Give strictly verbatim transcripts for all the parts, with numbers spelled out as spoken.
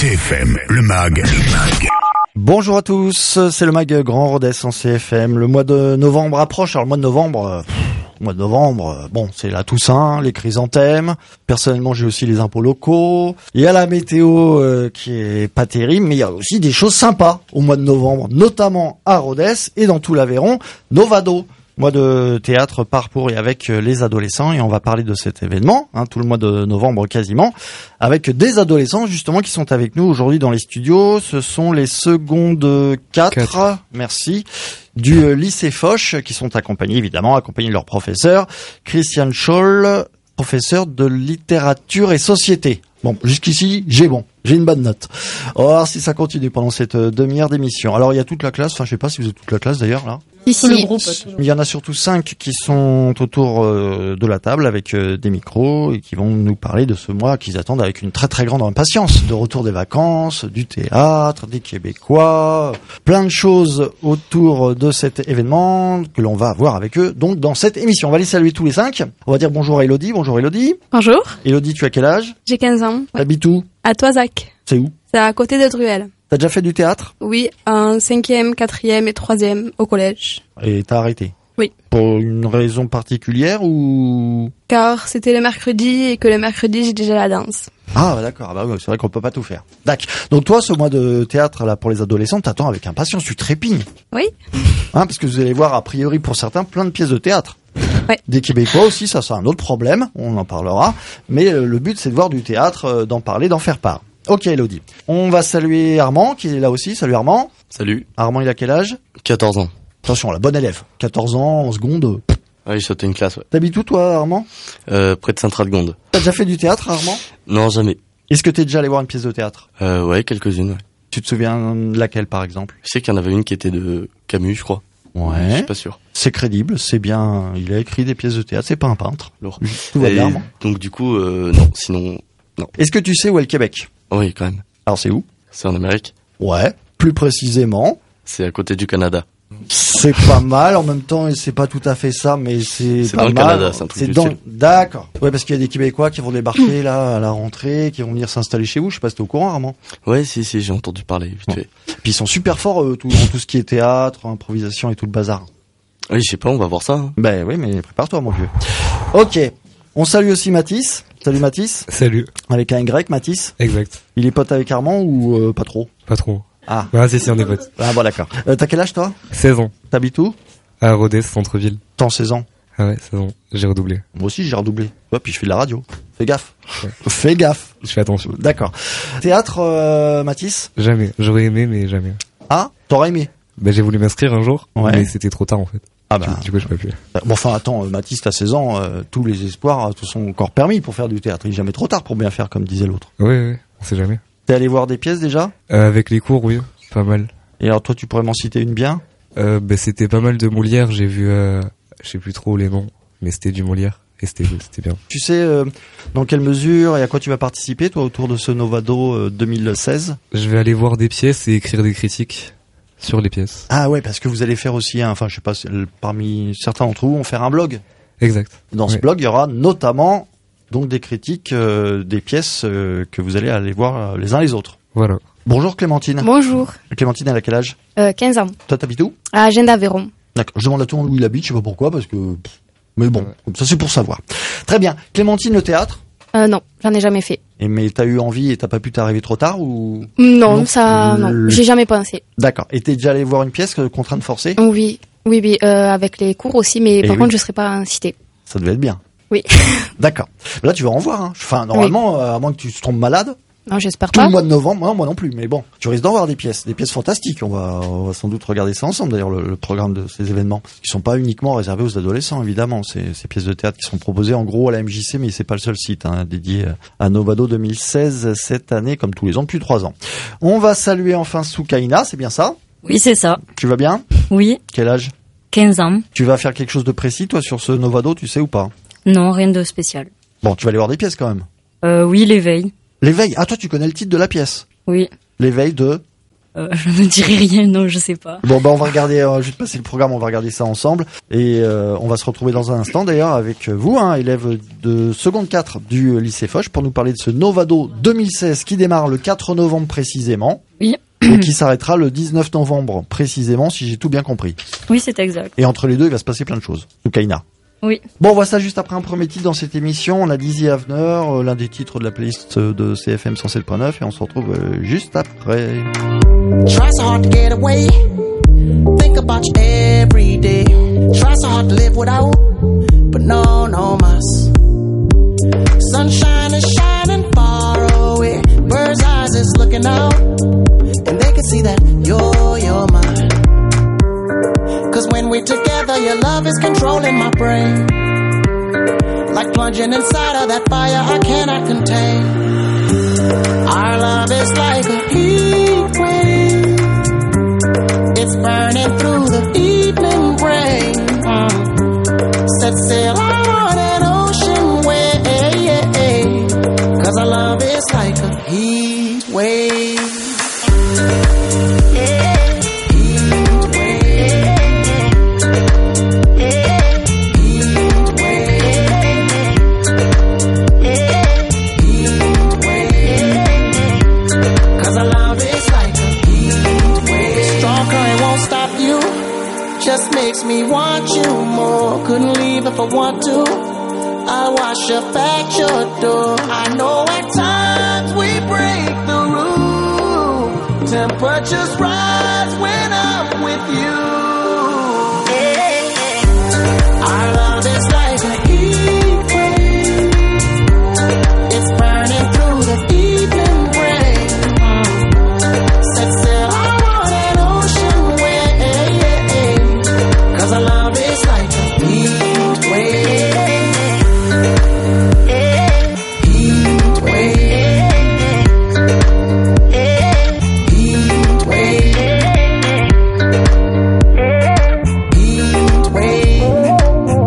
C F M, le mag. Le mag. Bonjour à tous, c'est le mag Grand Rodez en C F M. Le mois de novembre approche. Alors le mois de novembre, euh, pff, le mois de novembre, euh, bon, c'est la Toussaint, les chrysanthèmes. Personnellement, j'ai aussi les impôts locaux. Il y a la météo euh, qui est pas terrible, mais il y a aussi des choses sympas au mois de novembre, notamment à Rodez et dans tout l'Aveyron, Novado. Mois de théâtre par, pour et avec les adolescents, et on va parler de cet événement, hein, tout le mois de novembre quasiment, avec des adolescents justement qui sont avec nous aujourd'hui dans les studios. Ce sont les secondes quatre, merci, du lycée Foch, qui sont accompagnés évidemment, accompagnés de leur professeur, Christian Scholl, professeur de littérature et société. Bon, jusqu'ici, j'ai bon. J'ai une bonne note. On va voir si ça continue pendant cette demi-heure d'émission. Alors, il y a toute la classe. Enfin, je sais pas si vous êtes toute la classe d'ailleurs, là. Ici, le groupe. Il y en a surtout cinq qui sont autour euh, de la table avec euh, des micros et qui vont nous parler de ce mois qu'ils attendent avec une très très grande impatience. De retour des vacances, du théâtre, des Québécois, plein de choses autour de cet événement que l'on va avoir avec eux. Donc, dans cette émission, on va les saluer tous les cinq. On va dire bonjour à Elodie. Bonjour Elodie. Bonjour. Elodie, tu as quel âge? J'ai quinze ans. Ouais. T'habites où? À Toisac. C'est où? C'est à côté de Druel. T'as déjà fait du théâtre? Oui, en cinquième, quatrième et troisième au collège. Et t'as arrêté? Oui. Pour une raison particulière ou? Car c'était le mercredi et que le mercredi j'ai déjà la danse. Ah d'accord, ah bah oui, c'est vrai qu'on peut pas tout faire. D'accord. Donc toi, ce mois de théâtre là pour les adolescents, t'attends avec impatience, tu trépignes. Oui. Hein, parce que vous allez voir a priori pour certains plein de pièces de théâtre. Ouais. Des Québécois aussi, ça c'est un autre problème, on en parlera. Mais euh, le but c'est de voir du théâtre, euh, d'en parler, d'en faire part. Ok Elodie. On va saluer Armand qui est là aussi. Salut Armand. Salut. Armand, il a quel âge? quatorze ans. Attention, la bonne élève. quatorze ans, en seconde. Ouais, j'ai sauté une classe, ouais. T'habites où toi Armand? Euh, près de Saint-Radegonde. T'as déjà fait du théâtre Armand? Non, jamais. Est-ce que t'es déjà allé voir une pièce de théâtre? Euh, ouais, quelques-unes, ouais. Tu te souviens de laquelle par exemple? Je sais qu'il y en avait une qui était de Camus, je crois. Ouais. Je suis pas sûr. C'est crédible, c'est bien. Il a écrit des pièces de théâtre, c'est pas un peintre. Lourd. Tout va Et bien. Armand. donc du coup, euh, non, sinon, non. Est-ce que tu sais où est le Québec? Oui, quand même. Alors c'est où? C'est en Amérique. Ouais. Plus précisément. C'est à côté du Canada. C'est pas mal. En même temps, c'est pas tout à fait ça, mais c'est C'est pas dans le mal. Canada, c'est un truc C'est du dans. sud. D'accord. Ouais, parce qu'il y a des Québécois qui vont débarquer là à la rentrée, qui vont venir s'installer chez vous. Je sais pas si t'es au courant, Armand. Ouais, si, si, j'ai entendu parler, vite Bon. fait. Puis ils sont super forts euh, tout, dans tout ce qui est théâtre, improvisation et tout le bazar. Oui, je sais pas, on va voir ça. Hein. Ben oui, mais prépare-toi, mon vieux. Ok. On salue aussi Mathis. Salut Mathis. Salut. Avec un Y, Mathis. Exact. Il est pote avec Armand ou euh, pas trop? Pas trop. Ah. Ah, si, si, on est potes. Ah bon, d'accord. Euh, t'as quel âge toi? seize ans. T'habites où? À Rodez, centre-ville. T'as seize ans. Ah ouais, seize ans. J'ai redoublé. Moi aussi j'ai redoublé. Ouais, puis je fais de la radio. Fais gaffe. Ouais. Fais gaffe. Je fais attention. D'accord. Théâtre, euh, Mathis? Jamais. J'aurais aimé, mais jamais. Ah, t'aurais aimé? Bah, j'ai voulu m'inscrire un jour, Ouais. mais c'était trop tard, en fait. Ah Du, bah. du coup, je peux plus. Bon, enfin, attends, euh, Mathis, t'as seize ans, euh, tous les espoirs euh, te sont encore permis pour faire du théâtre. Il est jamais trop tard pour bien faire, comme disait l'autre. Ouais, ouais, on sait jamais. T'es allé voir des pièces déjà? Euh, avec les cours, oui. Pas mal. Et alors toi, tu pourrais m'en citer une bien? Euh, bah, c'était pas mal de Molière. J'ai vu, euh, je sais plus trop les noms, mais c'était du Molière. Et c'était, c'était bien. Tu sais euh, dans quelle mesure et à quoi tu vas participer, toi, autour de ce Novado euh, deux mille seize? Je vais aller voir des pièces et écrire des critiques sur les pièces. Ah ouais, parce que vous allez faire aussi, un, enfin, je sais pas, c'est- parmi certains d'entre vous, vont faire un blog. Exact. Dans ce Ouais. blog, il y aura notamment donc des critiques euh, des pièces euh, que vous allez aller voir euh, les uns les autres. Voilà. Bonjour Clémentine. Bonjour. Clémentine, elle a quel âge? Euh, quinze ans. Toi, t'habites où? À Agenda d'Aveyron. D'accord. Je demande à tout le monde où il habite, je sais pas pourquoi, parce que... pff, mais bon, comme ça c'est pour savoir. Très bien. Clémentine, le théâtre? Euh, non, j'en ai jamais fait. Et mais t'as eu envie et t'as pas pu t'arriver trop tard ou? Non, Non. ça, non. Le- J'ai jamais pensé. D'accord. Et t'es déjà allé voir une pièce euh, contrainte forcée? Oui, oui, oui, euh, avec les cours aussi, mais Eh par oui. contre, je serais pas incitée. Ça devait être bien. Oui. D'accord. Là, tu vas en voir. Hein. Enfin, normalement, euh, à moins que tu tombes malade, Non, j'espère tout pas. le mois de novembre, non, moi non plus. Mais bon, tu risques d'en voir des pièces, des pièces fantastiques. On va, on va sans doute regarder ça ensemble. D'ailleurs, le, le programme de ces événements, qui sont pas uniquement réservés aux adolescents, évidemment. Ces, ces pièces de théâtre qui sont proposées en gros à la M J C, mais c'est pas le seul site hein, dédié à Novado deux mille seize cette année, comme tous les ans depuis trois ans. On va saluer enfin Soukaina, c'est bien ça? Oui, c'est ça. Tu vas bien? Oui, Quel âge? quinze ans. Tu vas faire quelque chose de précis, toi, sur ce Novado, tu sais ou pas? Non, rien de spécial. Bon, tu vas aller voir des pièces quand même. Euh, oui, l'éveil. L'éveil. Ah, toi, tu connais le titre de la pièce. Oui, L'éveil de... Euh, je ne dirai rien, non, je sais pas. Bon, bah, on va regarder, euh, juste passer le programme, on va regarder ça ensemble. Et euh, on va se retrouver dans un instant, d'ailleurs, avec vous, hein, élève de seconde quatre du lycée Foch, pour nous parler de ce Novado deux mille seize qui démarre le quatre novembre précisément. Oui. Et qui s'arrêtera le dix-neuf novembre précisément, si j'ai tout bien compris. Oui, c'est exact. Et entre les deux, il va se passer plein de choses. Soukaina. Oui. Bon, on voit ça juste après un premier titre dans cette émission. On a Dizzy Avener, euh, l'un des titres de la playlist de C F M cent sept point neuf, et on se retrouve euh, juste après. Try so hard to get away. Think about you every day. Try so hard to live without, but no, no mas. Sunshine is shining far away. Bird's eyes is looking out, and they can see that you're, you're mine. Cause when we're together, your love is controlling my brain. Like plunging inside of that fire I cannot contain. Our love is like a heat wave. It's burning through the evening rain. Mm. Set sail on an ocean wave. Cause our love is like a heat wave. Just makes me want you more. Couldn't leave if I want to. I wash up at your door. I know at times we break the rules. Temperatures rise when I'm with you. Our love is like a heat wave. It's burning through the evening rain. Set sail on an ocean wave. Cause our love is like a heat wave. Heat wave. Heat wave. Heat wave.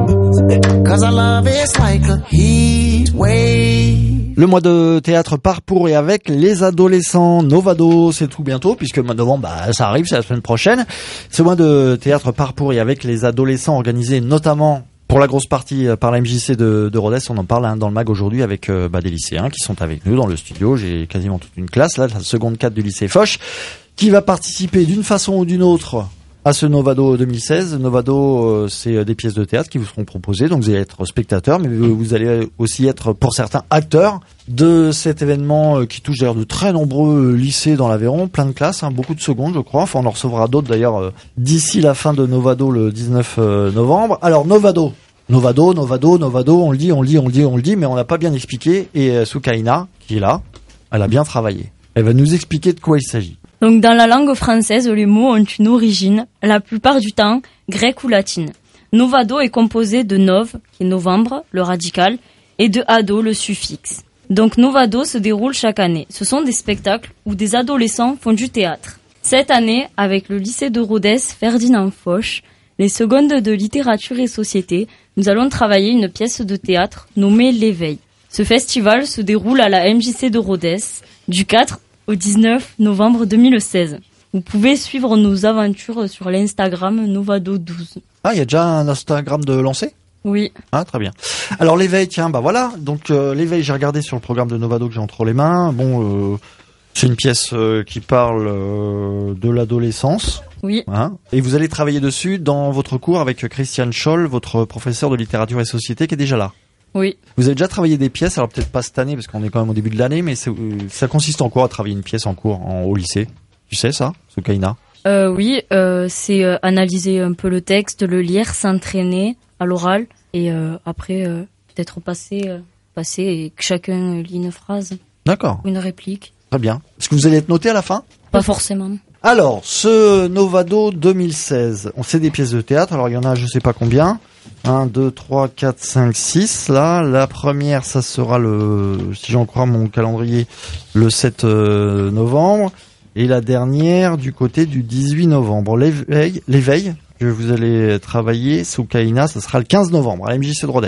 Cause our love is like a heat wave. Le mois de théâtre par, pour et avec les adolescents. Novado, c'est tout bientôt, puisque le mois de novembre, bah, ça arrive, c'est la semaine prochaine. Ce mois de théâtre par, pour et avec les adolescents, organisé notamment pour la grosse partie par la M J C de, de Rodez. On en parle hein, dans le mag aujourd'hui avec euh, bah, des lycéens qui sont avec nous dans le studio. J'ai quasiment toute une classe, là, la seconde quatre du lycée Foch, qui va participer d'une façon ou d'une autre à ce Novado deux mille seize. Novado, euh, c'est des pièces de théâtre qui vous seront proposées, donc vous allez être spectateurs, mais vous allez aussi être, pour certains, acteurs de cet événement euh, qui touche d'ailleurs de très nombreux lycées dans l'Aveyron, plein de classes, hein, beaucoup de secondes, je crois. Enfin, on en recevra d'autres d'ailleurs euh, d'ici la fin de Novado le dix-neuf novembre. Alors, Novado, Novado, Novado, Novado, on le dit, on le dit, on le dit, on le dit, mais on n'a pas bien expliqué. Et euh, Soukaina, qui est là, elle a bien travaillé. Elle va nous expliquer de quoi il s'agit. Donc dans la langue française, les mots ont une origine, la plupart du temps, grecque ou latine. Novado est composé de nov, qui est novembre, le radical, et de ado, le suffixe. Donc Novado se déroule chaque année. Ce sont des spectacles où des adolescents font du théâtre. Cette année, avec le lycée de Rodez Ferdinand Foch, les secondes de littérature et société, nous allons travailler une pièce de théâtre nommée L'Éveil. Ce festival se déroule à la M J C de Rodez du quatre au dix-neuf novembre deux mille seize. Vous pouvez suivre nos aventures sur l'Instagram Novado douze. Ah, il y a déjà un Instagram de lancé ? Oui. Ah, très bien. Alors l'éveil, tiens, bah voilà. Donc euh, l'éveil, j'ai regardé sur le programme de Novado que j'ai entre les mains. Bon, euh, c'est une pièce euh, qui parle euh, de l'adolescence. Oui. Hein, et vous allez travailler dessus dans votre cours avec Christiane Scholl, votre professeur de littérature et société, qui est déjà là. Oui. Vous avez déjà travaillé des pièces, alors peut-être pas cette année parce qu'on est quand même au début de l'année, mais c'est, ça consiste en quoi à travailler une pièce en cours en, au lycée ? Tu sais ça, Soukaina ? euh, Oui, euh, c'est euh, analyser un peu le texte, le lire, s'entraîner à l'oral et euh, après euh, peut-être passer, euh, passer et que chacun lit une phrase. D'accord. Une réplique. Très bien. Est-ce que vous allez être noté à la fin ? Pas forcément. Alors, ce Novado deux mille seize, on sait des pièces de théâtre, alors il y en a je sais pas combien, un, deux, trois, quatre, cinq, six, là, la première ça sera le, si j'en crois mon calendrier, le sept novembre, et la dernière du côté du dix-huit novembre, l'éveil, l'éveil que vous allez travailler, Soukaina, ça sera le quinze novembre, à la M J C de Rodez.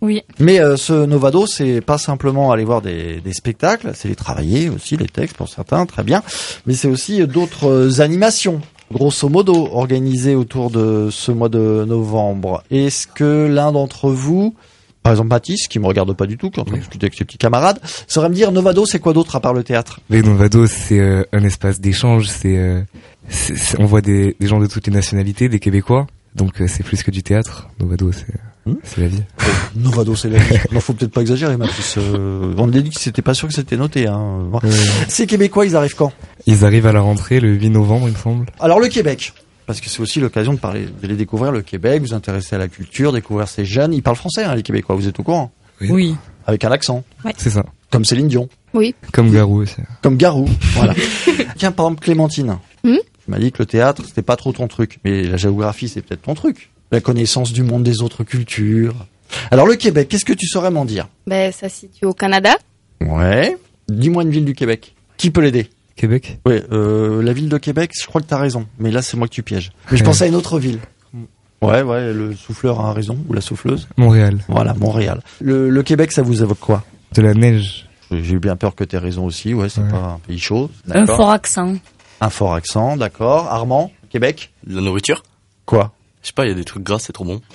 Oui. Mais euh, ce Novado, c'est pas simplement aller voir des, des spectacles, c'est les travailler aussi, les textes pour certains, très bien. Mais c'est aussi d'autres euh, animations, grosso modo, organisées autour de ce mois de novembre. Est-ce que l'un d'entre vous, par exemple Mathis, qui me regarde pas du tout, qui est en train de discuter avec ses petits camarades, saurait me dire Novado, c'est quoi d'autre à part le théâtre? Les Novado, c'est euh, un espace d'échange. C'est, euh, c'est, c'est- on voit des, des gens de toutes les nationalités, des Québécois. Donc euh, c'est plus que du théâtre. Novado, c'est, Hmm c'est la vie. Novado, c'est la vie. Non, faut peut-être pas exagérer, Mathis. Euh, on a dit que c'était pas sûr que c'était noté. Hein. Euh, Ces Québécois, ils arrivent quand? ils arrivent à la rentrée le huit novembre, il me semble. Alors le Québec, parce que c'est aussi l'occasion de parler, de les découvrir le Québec, vous intéresser à la culture, découvrir ces jeunes. Ils parlent français, hein, les Québécois. Vous êtes au courant? Oui. Avec un accent, C'est ça. comme Céline Dion, Oui. Comme Garou aussi. comme Garou. Voilà. Tiens, par exemple Clémentine. Hmm Tu m'as dit que le théâtre c'était pas trop ton truc, mais la géographie c'est peut-être ton truc. La connaissance du monde des autres cultures. Alors le Québec, qu'est-ce que tu saurais m'en dire? Ben, ça se situe au Canada. Ouais. Dis-moi une ville du Québec. Qui peut l'aider? Québec. Ouais, euh, la ville de Québec, je crois que t'as raison. Mais là, c'est moi que tu pièges. Mais je Ouais. pensais à une autre ville. Ouais, ouais, le souffleur a raison, ou la souffleuse. Montréal. Voilà, Montréal. Le, le Québec, ça vous évoque quoi? De la neige. J'ai eu bien peur que t'aies raison aussi, ouais, c'est Ouais. pas un pays chaud. Un D'accord. fort accent. Un fort accent, d'accord. Armand, Québec? De la nourriture? Quoi? Je sais pas, il y a des trucs gras, c'est trop bon.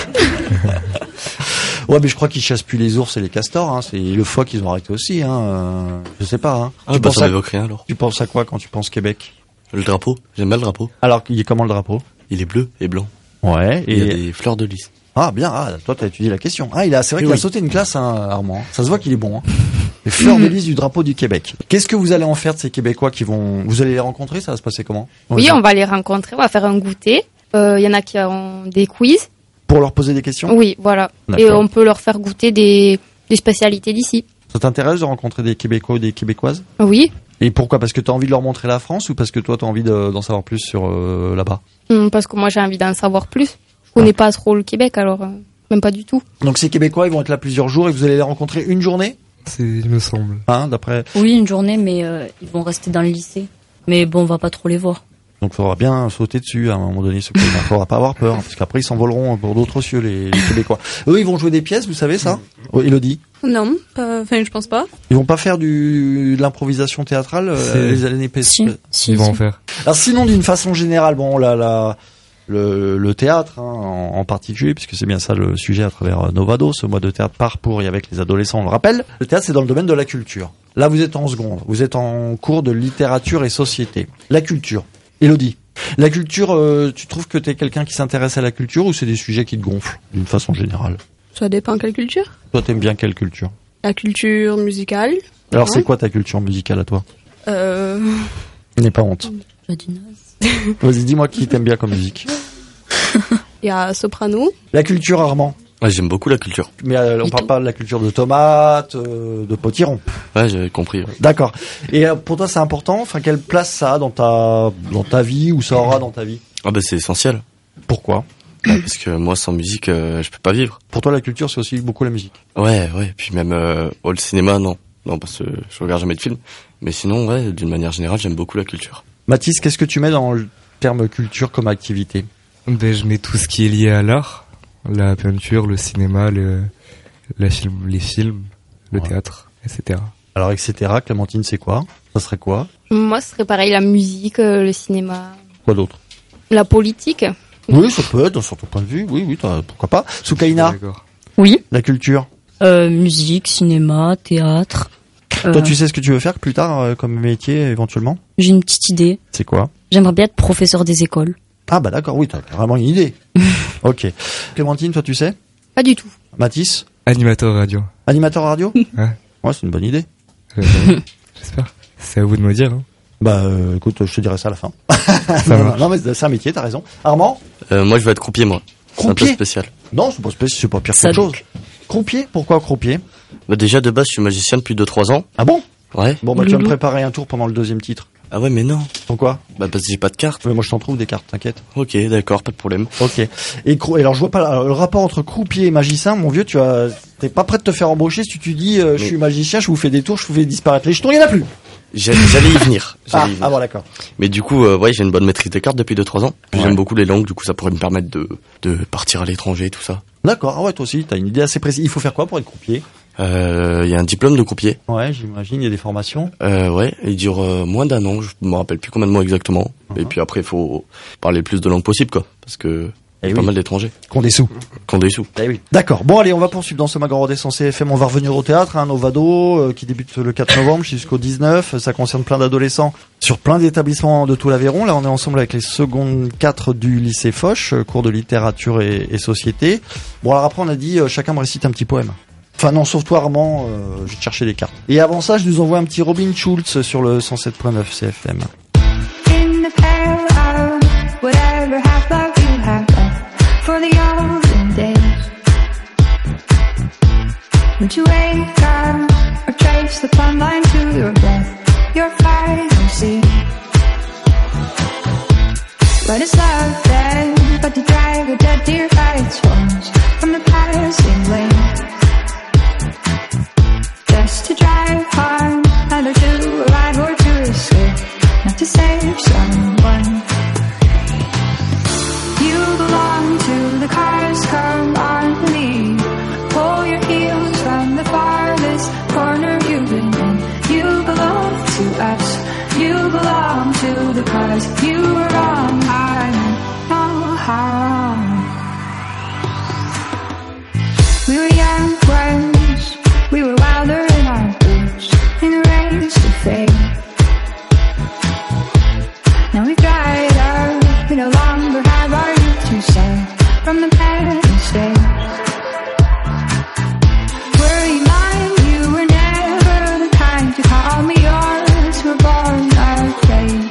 Ouais, mais je crois qu'ils chassent plus les ours et les castors, hein. C'est le phoque qu'ils ont arrêté aussi, hein. Euh, je sais pas, hein. Ah, tu, bah penses ça à, m'évoque rien alors. tu penses à quoi quand tu penses Québec? Le drapeau, j'aime bien le drapeau. Alors, il est comment le drapeau? Il est bleu et blanc. Ouais, Il y a et, des fleurs de lys. ah, bien, ah, toi, t'as étudié la question. Ah, il a, c'est vrai Oui, qu'il a oui. sauté une classe, hein, Armand. Ça se voit qu'il est bon, hein. Les fleurs de lys du drapeau du Québec. Qu'est-ce que vous allez en faire de ces Québécois qui vont, vous allez les rencontrer, ça va se passer comment? Oui, on va les rencontrer, on va faire un goûter. Euh, Il y en a qui ont des quiz. Pour leur poser des questions? Oui, voilà. Et D'accord. on peut leur faire goûter des, des spécialités d'ici. Ça t'intéresse de rencontrer des Québécois ou des Québécoises? Oui, Et pourquoi? Parce que t'as envie de leur montrer la France ou parce que toi t'as envie de- d'en savoir plus sur euh, là-bas? Hum, parce que moi j'ai envie d'en savoir plus. Je connais pas trop le Québec, alors euh, même pas du tout. Donc ces Québécois, ils vont être là plusieurs jours et vous allez les rencontrer une journée? C'est, il me semble. Hein, d'après. Oui, une journée, mais euh, ils vont rester dans le lycée. Mais bon, on va pas trop les voir. Donc il faudra bien sauter dessus à un moment donné, ce qu'il ne faudra pas avoir peur, parce qu'après ils s'envoleront pour d'autres cieux, les, les Québécois. Eux, ils vont jouer des pièces, vous savez ça? Oh, Élodie? Non, enfin je pense pas. Ils vont pas faire du, de l'improvisation théâtrale euh, C'est- les années P S. Si, si, Ils vont si. en faire. Alors sinon, d'une façon générale, bon, la, la, le, le théâtre hein, en, en particulier, puisque c'est bien ça le sujet à travers euh, Novado, ce mois de théâtre par, pour et avec les adolescents, on le rappelle. Le théâtre, c'est dans le domaine de la culture. Là, vous êtes en seconde, vous êtes en cours de littérature et société. La culture. Élodie, la culture, euh, tu trouves que t'es quelqu'un qui s'intéresse à la culture ou c'est des sujets qui te gonflent, d'une façon générale? Ça dépend quelle culture. Toi, t'aimes bien quelle culture? La culture musicale. Alors, Ouais. c'est quoi ta culture musicale à toi? Euh, N'aie pas honte. Jadinaise. Vas-y, dis-moi qui t'aime bien comme musique. il y a soprano. La culture, Armand. Ouais, j'aime beaucoup la culture. Mais euh, on Et parle tout. pas de la culture de tomates, euh, de potiron. Ouais, j'avais compris. ouais. D'accord. Et euh, pour toi, c'est important. Enfin, quelle place ça a dans ta dans ta vie ou ça aura dans ta vie? Ah bah c'est essentiel. Pourquoi? Ouais, parce que moi sans musique, euh, je peux pas vivre. Pour toi, la culture, c'est aussi beaucoup la musique. Ouais, ouais. Puis même euh, oh, le cinéma, non. Non, parce que je regarde jamais de films. Mais sinon, ouais, d'une manière générale, j'aime beaucoup la culture. Mathis, qu'est-ce que tu mets dans le terme culture comme activité? Ben, je mets tout ce qui est lié à l'art. La peinture, le cinéma, le, la film, les films, le Ouais. théâtre, et cetera. Alors, et cetera. Clémentine, c'est quoi? Ça serait quoi? Moi, ce serait pareil, la musique, euh, le cinéma, Quoi d'autre? la politique. Oui, ça peut être sur ton point de vue. Oui, oui, t'as- pourquoi pas. Soukaina, D'accord. Oui. la culture. Euh, musique, cinéma, théâtre. Euh, Toi, tu sais ce que tu veux faire plus tard euh, comme métier éventuellement? J'ai une petite idée. C'est quoi? J'aimerais bien être professeur des écoles. Ah bah d'accord, oui, t'as vraiment une idée. Ok. Clémentine, toi, tu sais? Pas du tout. Mathis, Animateur radio. animateur radio? Ouais. Ouais, c'est une bonne idée. Euh, J'espère. C'est à vous de me dire. Hein. Bah euh, écoute, je te dirai ça à la fin. Ça non, marche. non, mais c'est un métier, t'as raison. Armand? Euh, moi, je vais être croupier, moi. C'est un peu Croupier? spécial. Non, c'est pas spécial, c'est pas pire que Ça autre chose. Croupier? Pourquoi croupier? Bah déjà de base, je suis magicien depuis deux trois ans. Ah bon? Ouais. Bon bah tu vas me Loulou. préparer un tour pendant le deuxième titre. Ah ouais, mais non. Pourquoi? Bah parce que j'ai pas de carte. Mais moi je t'en trouve des cartes, t'inquiète. Ok, d'accord, pas de problème. Ok. Et, crou- et alors je vois pas alors, le rapport entre croupier et magicien, mon vieux, tu as, t'es pas prêt de te faire embaucher si tu te dis euh, je Mais- suis magicien, je vous fais des tours, je vous fais disparaître les jetons, il y en a plus. J'allais j'allais y venir. J'allais Ah, y venir. ah bon, d'accord. Mais du coup, euh, ouais, j'ai une bonne maîtrise des cartes depuis deux trois ans. Puis Ouais. j'aime beaucoup les langues, du coup, ça pourrait me permettre de, de partir à l'étranger et tout ça. D'accord, ah ouais, toi aussi, t'as une idée assez précise. Il faut faire quoi pour être croupier? Euh, il y a un diplôme de croupier. Ouais, j'imagine, il y a des formations. Euh, ouais, il dure euh, moins d'un an, je me rappelle plus combien de mois exactement. Uh-huh. Et puis après, il faut parler le plus de langues possible, quoi. Parce que il y Eh a pas oui. mal d'étrangers Qu'on des sous. qui ont des sous. Eh oui. D'accord. Bon, allez, on va poursuivre dans ce Mag en Rodez en C F M. On va revenir au théâtre, hein, Novado, euh, qui débute le quatre novembre jusqu'au dix-neuf. Ça concerne plein d'adolescents sur plein d'établissements de tout l'Aveyron. Là, on est ensemble avec les secondes quatre du lycée Foch, euh, cours de littérature et, et société. Bon, alors après, on a dit, euh, chacun me récite un petit poème. Enfin non, sauf toi Armand, euh, je vais te chercher les cartes. Et avant ça, je nous envoie un petit Robin Schulz sur le cent sept point neuf C F M. In the pale of whatever half love you have left for the olden days. Would you wake up or trace the plumb line to your breath, your final sea? What is love then but to drag a dead deer by its horns from the passing lane? Just to drive home, either to arrive or to escape, not to save someone. You belong to the cars, come on, leave. Pull your heels from the farthest corner you've been in. You belong to us, you belong to the cars. You were wrong, I meant no harm. We were young ones, we were wilder in our boots, in the race to fade. Now we've dried up, we no longer have our youth to save from the past days. Were you mine? You were never the kind to call me yours. We're born afraid.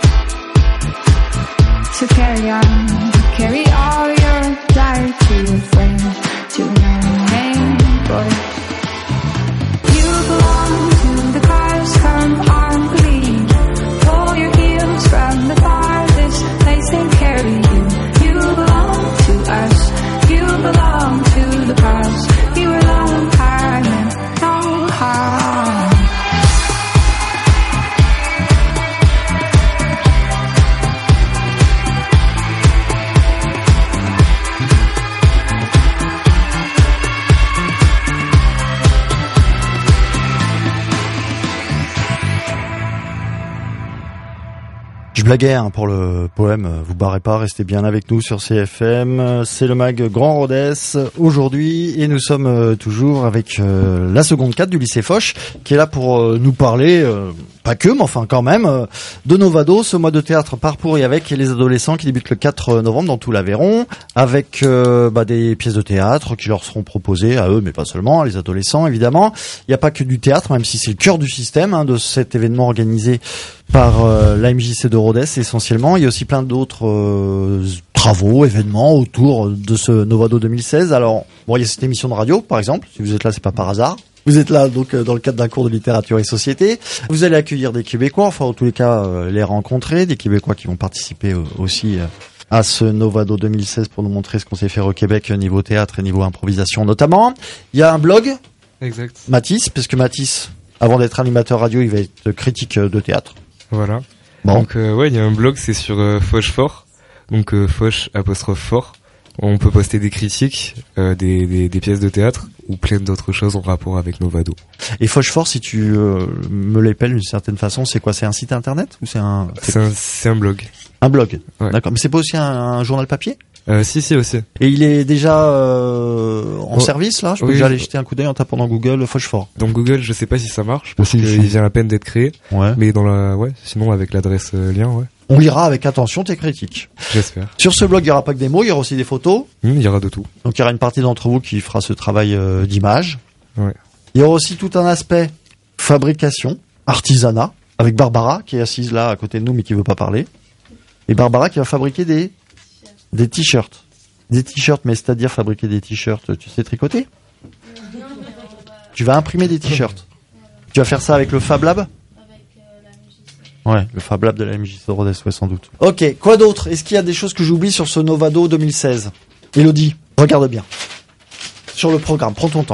So carry on, carry all your life to your friend, to no name, boy. You belong to the cars, come on, please. Pull your heels from the farthest place they carry you. You belong to us, you belong to the cars. You were long, I meant no harm. Je blaguais hein, pour le poème, vous barrez pas, restez bien avec nous sur C F M. C'est le Mag Grand Rodez aujourd'hui et nous sommes euh, toujours avec euh, la seconde quatre du lycée Foch qui est là pour euh, nous parler, euh, pas que, mais enfin quand même, euh, de Novado, ce mois de théâtre par pour et avec les adolescents qui débutent le quatre novembre dans tout l'Aveyron, avec euh, bah, des pièces de théâtre qui leur seront proposées à eux, mais pas seulement, à les adolescents évidemment. Il n'y a pas que du théâtre, même si c'est le cœur du système hein, de cet événement organisé par euh, l'A M J C de Rodez essentiellement. Il y a aussi plein d'autres euh, travaux, événements autour de ce Novado deux mille seize. Alors, bon, il y a cette émission de radio, par exemple. Si vous êtes là, c'est pas par hasard. Vous êtes là donc euh, dans le cadre d'un cours de littérature et société. Vous allez accueillir des Québécois, enfin en tous les cas euh, les rencontrer, des Québécois qui vont participer euh, aussi euh, à ce Novado deux mille seize pour nous montrer ce qu'on sait faire au Québec niveau théâtre et niveau improvisation notamment. Il y a un blog, Exact. Mathis, parce que Mathis, avant d'être animateur radio, il va être critique de théâtre. Voilà. Bon. Donc euh, ouais, il y a un blog, c'est sur euh, Foch Fort. Donc euh, Foch apostrophe fort. On peut poster des critiques, euh, des, des, des pièces de théâtre ou plein d'autres choses en rapport avec Novado. Et Fochefort, si tu euh, me l'épelles d'une certaine façon, c'est quoi? C'est un site internet ou c'est un C'est un, c'est un blog. un blog? Ouais. D'accord. Mais c'est pas aussi un, un journal papier? Euh, si, si aussi. Et il est déjà euh, en Oh. service là. Je peux Oui, déjà je- aller jeter un coup d'œil en tapant dans Google Fochefort. Dans Google, je sais pas si ça marche parce Si, qu'il si. vient à peine d'être créé. Ouais. Mais dans la, ouais, sinon avec l'adresse euh, lien, ouais. On lira avec attention tes critiques. J'espère. Sur ce blog, il y aura pas que des mots, il y aura aussi des photos. Hum, Il y aura de tout. Donc il y aura une partie d'entre vous qui fera ce travail euh, d'image. Ouais. Il y aura aussi tout un aspect fabrication, artisanat, avec Barbara qui est assise là à côté de nous mais qui veut pas parler. Et Barbara qui va fabriquer des des t-shirts. Des t-shirts, mais c'est-à-dire fabriquer des t-shirts, tu sais tricoter? Tu vas imprimer des t-shirts. Tu vas faire ça avec le Fab Lab? Ouais, le Fab Lab de la M J C de Rodez, ouais, sans doute. Ok, quoi d'autre? Est-ce qu'il y a des choses que j'oublie sur ce Novado deux mille seize? Élodie, regarde bien. Sur le programme, prends ton temps.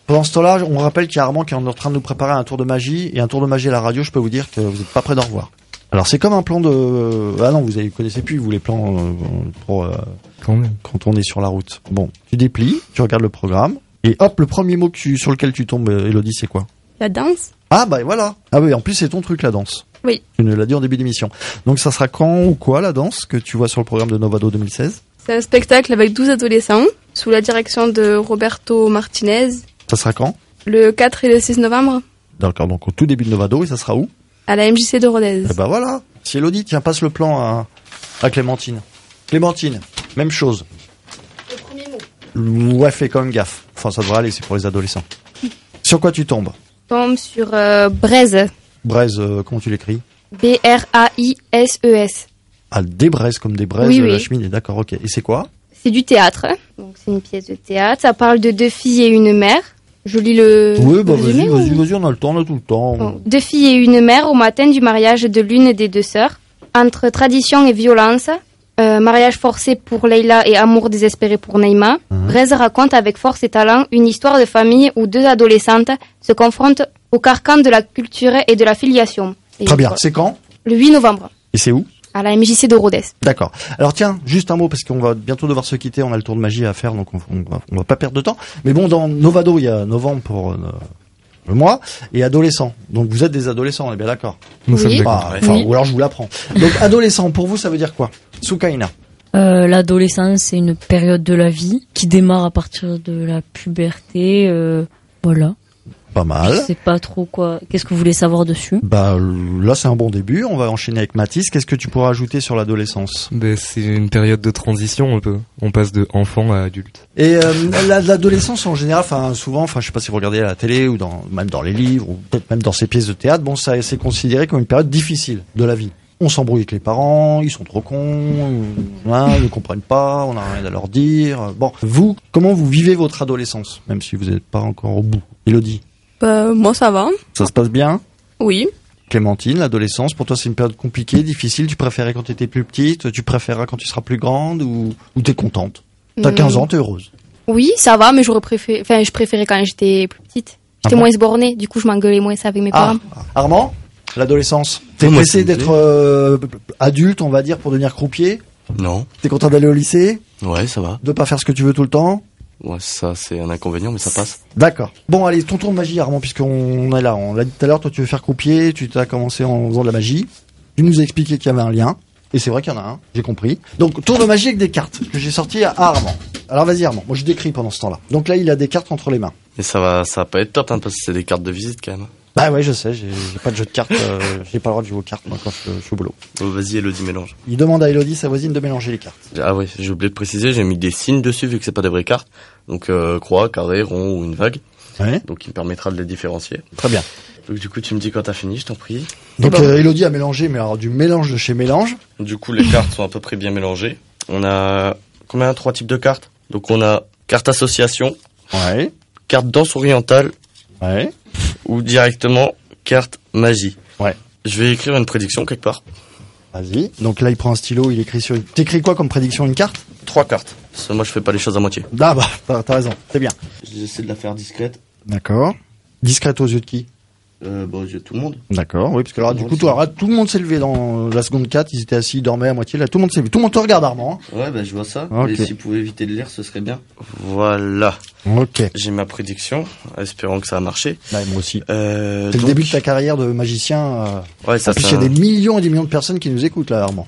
Pendant ce temps-là, on rappelle qu'il y a Armand qui est en train de nous préparer un tour de magie, et un tour de magie à la radio, je peux vous dire que vous n'êtes pas près d'en revoir. Alors c'est comme un plan de... Ah non, vous ne connaissez plus, vous, les plans euh, pour euh, Quand même. quand on est sur la route. Bon, tu déplies, tu regardes le programme, et hop, le premier mot que tu, sur lequel tu tombes, Elodie, c'est quoi? La danse. Ah bah voilà. Ah oui, en plus c'est ton truc, la danse. Oui. Tu nous l'as dit en début d'émission. Donc ça sera quand ou quoi, la danse, que tu vois sur le programme de Novado deux mille seize? C'est un spectacle avec douze adolescents, sous la direction de Roberto Martinez, Ça sera quand? le quatre et le six novembre, D'accord, donc au tout début de Novado, et ça sera où? à la M J C de Rodez. Eh ben voilà. Si Elodie, tiens, passe le plan à, à Clémentine. Clémentine, même chose. Le premier mot. Ouais, fais quand même gaffe. Enfin, ça devrait aller, c'est pour les adolescents. Sur quoi tu tombes? Tombe sur euh, Braise. Braise, euh, comment tu l'écris? B R A I S E S. Ah, des braises, comme des braises, Oui, euh, la oui. cheminée, d'accord, ok. Et c'est quoi? C'est du théâtre. Donc c'est une pièce de théâtre. Ça parle de deux filles et une mère. Je lis le Oui, bah vas-y, résumé, vas-y, ou- vas-y, on a le temps, on a tout le temps. Bon. Deux filles et une mère au matin du mariage de l'une des deux sœurs. Entre tradition et violence, euh, mariage forcé pour Leila et amour désespéré pour Neima, Mhm. Braise raconte avec force et talent une histoire de famille où deux adolescentes se confrontent au carcan de la culture et de la filiation. Et Très bien, voilà. c'est quand? Le huit novembre, Et c'est où? à la M J C de Rodez. D'accord. Alors tiens, juste un mot, parce qu'on va bientôt devoir se quitter, on a le tour de magie à faire, donc on, on, va, on va pas perdre de temps. Mais bon, dans Novado, il y a novembre pour euh, le mois, et adolescents. Donc vous êtes des adolescents, on est bien d'accord? Nous Oui. sommes d'accord. Ah, enfin, Oui. ou alors je vous l'apprends. Donc adolescent, pour vous, ça veut dire quoi? Soukaina. Euh, L'adolescence, c'est une période de la vie qui démarre à partir de la puberté. Euh, voilà. Pas Je mal. sais pas trop quoi. Qu'est-ce que vous voulez savoir dessus? Bah là, c'est un bon début. On va enchaîner avec Mathis. Qu'est-ce que tu pourras ajouter sur l'adolescence? Ben, c'est une période de transition un peu. On passe de enfant à adulte. Et euh, la- l'adolescence en général, enfin souvent, enfin je sais pas si vous regardez à la télé ou dans, même dans les livres ou peut-être même dans ces pièces de théâtre, bon, ça c'est considéré comme une période difficile de la vie. On s'embrouille avec les parents, ils sont trop cons, hein, ils ne comprennent pas, on n'a rien à leur dire. Bon, vous, comment vous vivez votre adolescence, même si vous n'êtes pas encore au bout? Elodie, Bah, moi, ça va. ça se passe bien? Oui. Clémentine, l'adolescence, pour toi c'est une période compliquée, difficile, tu préférais quand tu étais plus petite, tu préféreras quand tu seras plus grande ou, ou t'es contente? T'as Hmm. quinze ans, t'es heureuse. Oui, ça va, mais j'aurais préféré, enfin, je préférais quand j'étais plus petite. J'étais Ah bon moins bornée, du coup, je m'engueulais moins avec mes Ah, parents. Armand, l'adolescence. T'es Ouais, moi, pressé ça me d'être plaît. euh, adulte, on va dire, pour devenir croupier? Non. T'es content d'aller au lycée? Ouais, ça va. De pas faire ce que tu veux tout le temps? Ouais, ça, c'est un inconvénient, mais ça passe. D'accord. Bon, allez, ton tour de magie, Armand, puisqu'on est là. On l'a dit tout à l'heure, toi, tu veux faire croupier, tu t'as commencé en faisant de la magie. Tu nous as expliqué qu'il y avait un lien. Et c'est vrai qu'il y en a un, j'ai compris. Donc, tour de magie avec des cartes que j'ai sorties à Armand. Alors, vas-y, Armand. Moi, je décris pendant ce temps-là. Donc là, il a des cartes entre les mains. Et ça va, ça va pas être top, hein, parce que c'est des cartes de visite, quand même. Bah ouais, je sais, j'ai j'ai pas de jeu de cartes, euh, j'ai pas le droit de jouer aux cartes, moi, quand je, je suis au boulot. Bon, vas-y, Elodie, mélange. Il demande à Elodie, sa voisine, de mélanger les cartes. Ah ouais, j'ai oublié de préciser, j'ai mis des signes dessus, vu que c'est pas des vraies cartes. Donc, euh, croix, carré, rond ou une vague. Ouais. Donc, il me permettra de les différencier. Très bien. Donc, du coup, tu me dis quand t'as fini, je t'en prie. Donc, bon. euh, Elodie a mélangé, mais alors du mélange de chez mélange. Du coup, les cartes sont à peu près bien mélangées. On a combien? Trois types de cartes. Donc, on a carte association, Ouais. carte danse orientale Ouais. ou directement carte magie. Ouais. Je vais écrire une prédiction quelque part. Vas-y. Donc là, il prend un stylo, il écrit sur une... T'écris quoi comme prédiction? Une carte? Trois cartes. Parce que moi, je fais pas les choses à moitié. Ah bah, t'as t'as raison. C'est bien. J'essaie de la faire discrète. D'accord. Discrète aux yeux de qui? Euh, bah, aux yeux de tout le monde. D'accord. Oui, parce que là, Tout du le coup, monde, toi, là, tout le monde s'est levé dans la seconde quatre. Ils étaient assis, ils dormaient à moitié. Là, tout le monde s'est levé. Tout le monde te regarde, Armand. Ouais, bah, je vois ça. Ok. Et s'il pouvait éviter de lire, ce serait bien. Voilà. Hein. Ok. J'ai ma prédiction, espérant que ça a marché. Là, moi aussi. Euh, C'est le donc- début de ta carrière de magicien. Euh... Ouais, ça en plus, il c'est y a un- des millions et des millions de personnes qui nous écoutent, là, Armand.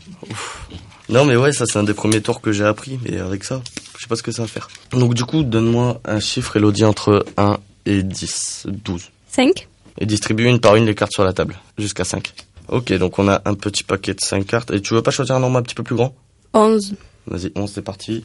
Non, mais ouais, ça c'est un des premiers tours que j'ai appris. Mais avec ça, je sais pas ce que ça va faire. Donc, du coup, donne-moi un chiffre, Elodie, entre un et dix. douze. cinq. Et distribue une par une les cartes sur la table. Jusqu'à cinq. Ok, donc on a un petit paquet de cinq cartes. Et tu veux pas choisir un nombre un petit peu plus grand? onze. Vas-y, onze, c'est parti.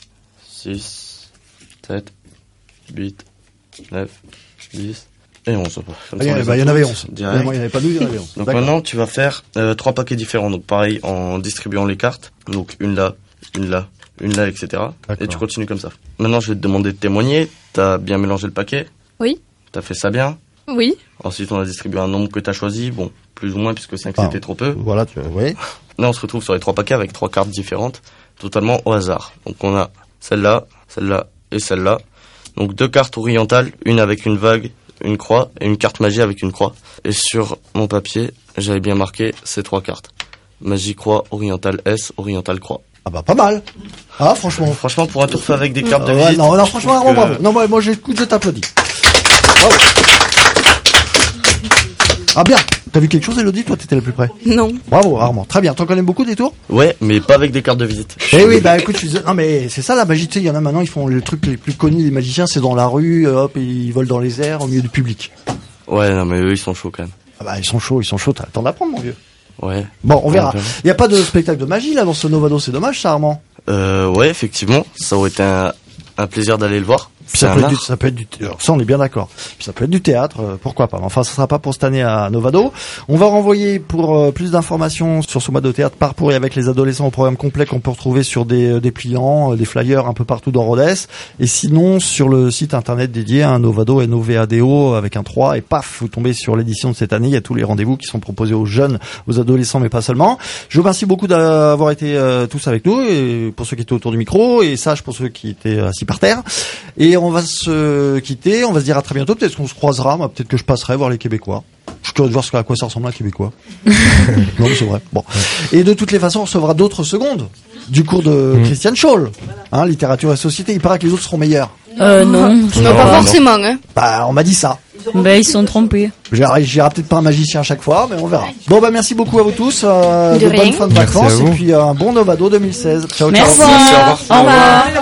six, sept, huit, neuf, dix et onze. Comme Ah, ça, il y, on en- les bah, a il y en avait tous onze. direct. Il n'y en avait pas douze, il y en avait onze. Donc D'accord. maintenant, tu vas faire euh, trois paquets différents. Donc pareil, en distribuant les cartes. Donc une là, une là, une là, et cetera. D'accord. Et tu continues comme ça. Maintenant, je vais te demander de témoigner. T'as bien mélangé le paquet? Oui. T'as fait ça bien? Oui. Ensuite, on a distribué un nombre que t'as choisi. Bon, plus ou moins, puisque cinq Ah. c'était trop peu. Voilà, tu oui. Là, on se retrouve sur les trois paquets avec trois cartes différentes, totalement au hasard. Donc on a celle-là, celle-là et celle-là. Donc deux cartes orientales, une avec une vague, une croix, et une carte magie avec une croix. Et sur mon papier, j'avais bien marqué ces trois cartes. Magie croix, orientale S, orientale croix. Ah bah pas mal. Ah franchement. Franchement pour un tour fait avec des cartes de Euh, visite. ouais, non, non, franchement, je trouve bravo. que- Non, moi, moi j'écoute, je t'applaudis. Bravo. Ah bien. T'as vu quelque chose, Elodie? Toi, t'étais la plus près. Non. Bravo, Armand. Très bien. T'en connais beaucoup des tours? Ouais, mais pas avec des cartes de visite. Eh oui, bah écoute, je suis... non mais c'est ça la magie. Tu sais, il y en a maintenant, ils font le truc les plus connus des magiciens, c'est dans la rue, euh, hop, et ils volent dans les airs au milieu du public. Ouais, non mais eux ils sont chauds quand même. Ah bah ils sont chauds, ils sont chauds. T'as le temps d'apprendre, mon vieux. Ouais. Bon, on verra. Ouais, ouais. Il y a pas de spectacle de magie là dans ce Novado, c'est dommage, ça, Armand. Euh, ouais, effectivement, ça aurait été un, un plaisir d'aller le voir. Puis C'est ça un peut, être art. du, ça peut être du, alors ça on est bien d'accord. Puis ça peut être du théâtre, euh, pourquoi pas. Mais enfin, ça sera pas pour cette année à Novado. On va renvoyer pour euh, plus d'informations sur ce mois de théâtre par pour et avec les adolescents au programme complet qu'on peut retrouver sur des euh, dépliants, euh, des flyers un peu partout dans Rodez. Et sinon sur le site internet dédié à un Novado, N O V A D O avec un trois et paf, vous tombez sur l'édition de cette année. Il y a tous les rendez-vous qui sont proposés aux jeunes, aux adolescents, mais pas seulement. Je vous remercie beaucoup d'avoir été euh, tous avec nous et pour ceux qui étaient autour du micro et sage pour ceux qui étaient assis par terre. Et on va se quitter, on va se dire à très bientôt, peut-être qu'on se croisera, moi, peut-être que je passerai voir les Québécois. Je suis curieux de voir ce que- à quoi ça ressemble un Québécois. non mais c'est vrai. Bon. Et de toutes les façons, on recevra d'autres secondes du cours de Christian Scholl, hein, littérature et société. Il paraît que les autres seront meilleurs. Euh, non. Non, pas forcément, hein. Bah, on m'a dit ça. Ben, ils sont trompés. J'irai j'irai peut-être pas un magicien à chaque fois, mais on verra. Bon bah merci beaucoup à vous tous, euh, De de rien. bonnes fins de Merci vacances à vous. et puis euh, un bon Novado deux mille seize. Ciao ciao. Merci. Merci, au revoir. Au revoir.